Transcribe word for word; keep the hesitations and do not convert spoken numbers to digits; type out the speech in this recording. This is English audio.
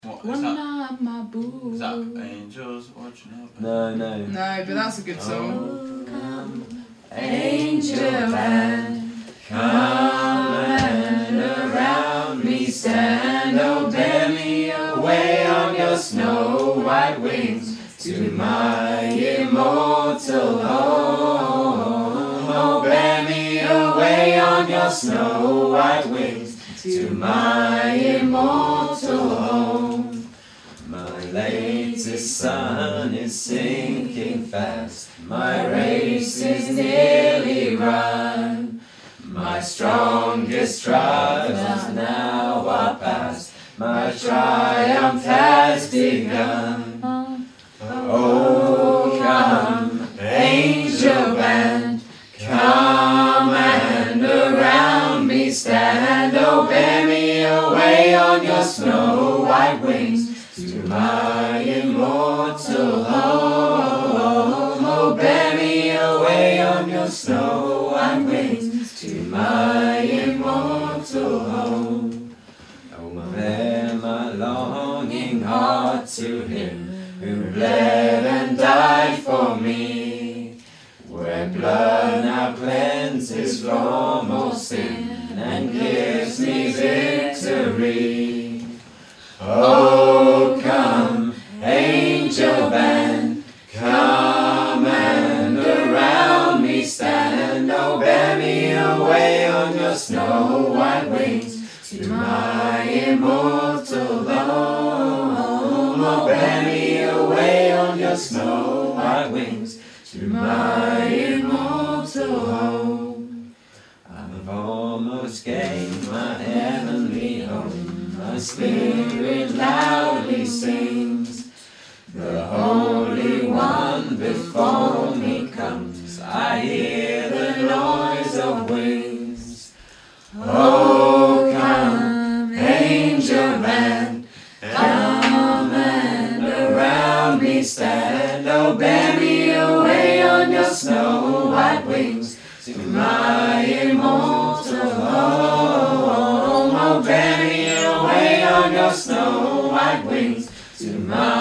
What, One is that, night, my boo. is that Angels Watching Over? No, no. No, but that's a good song. Oh, come, Angel and come and around me stand. Oh, bear me away on your snow white wings to my immortal home. Oh, bear me away on your snow white wings to my immortal home. My latest sun is sinking fast, my race is nearly run. My strongest struggles now are past, my triumph has begun. Oh, come, angel band, come and around me stand. Oh, bear me away on your snow white wings to my immortal home. Oh, bear me away on your snow white wings to my immortal home. Oh, bear my longing heart to him who bled and died for me, where blood now cleanses from all sin and gives me victory. Oh, come, angel band, come and around me stand. Oh, bear me away on your snow white wings to my immortal home. Oh, bear me away on your snow white wings to my immortal home. I've almost gained my heavenly home. My spirit loudly sings. The Holy One before me comes. I hear the noise of wings. Oh, come, angel band, come and around me stand. Oh, bear me away on your snow white wings to my immortal home. Oh, bear me away on your snow white wings to my